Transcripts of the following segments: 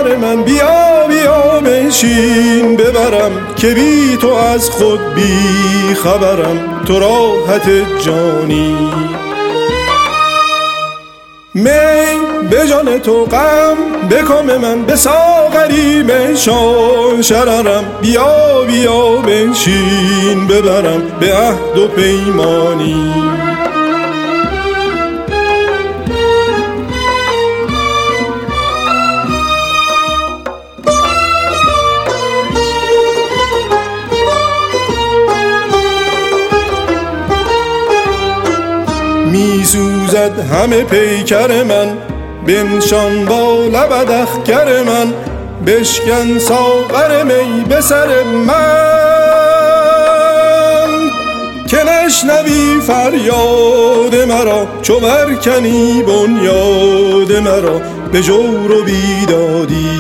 بهار من بیا بیا بنشین ببرم که بی تو از خود بی خبرم تو راحت جانی. می به جان تو غم به کام من به ساغری بنشان شررم بیا بیا بنشین ببرم به عهد و پیمانی. می سوزد همه پیکر من بنشان با لبت اخگر من بشکن ساغر می به سر من که نشنوی فریاد مرا چو برکنی بنیاد مرا به جور و بیدادی.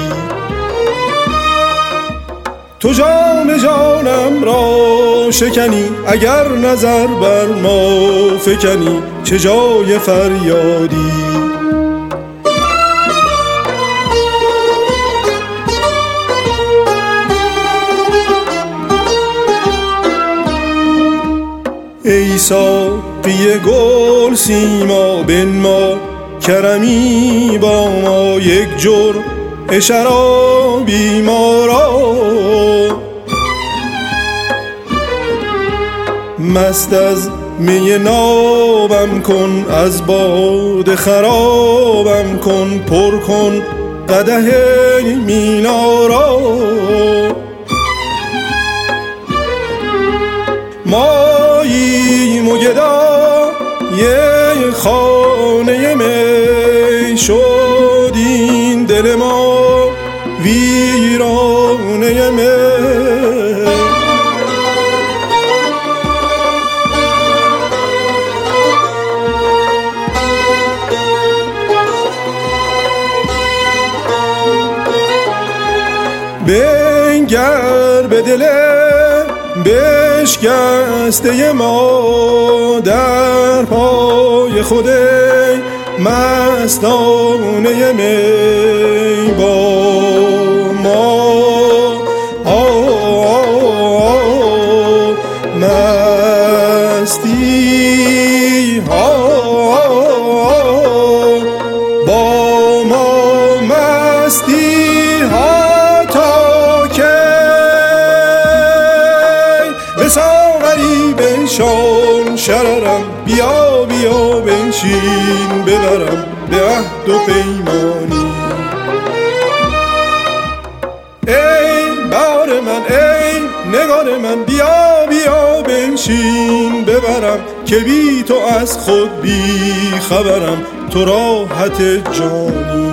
تو جام جانم را شکنی اگر نظر بر ما فکنی چه جای فریادی. ای ساقی گل سیما بنما کرمی با ما یک جرعه شرابی ما را مست از می نابم کن از باد خرابم کن پر کن قدح مینا را. ماییم و گدای خانه می شد این دل ما ویرانه می. بنگر به دل بشکسته ما در پای خود مستانه می با ما مستی با ما مستی تا که به ساغری بنشان شررم بیا بیا بنشین ببرم به عهد و پیمانی. ای بهار من ای نگار من بیا بیا بنشین ببرم که بی تو از خود بی خبرم تو راحت جانی.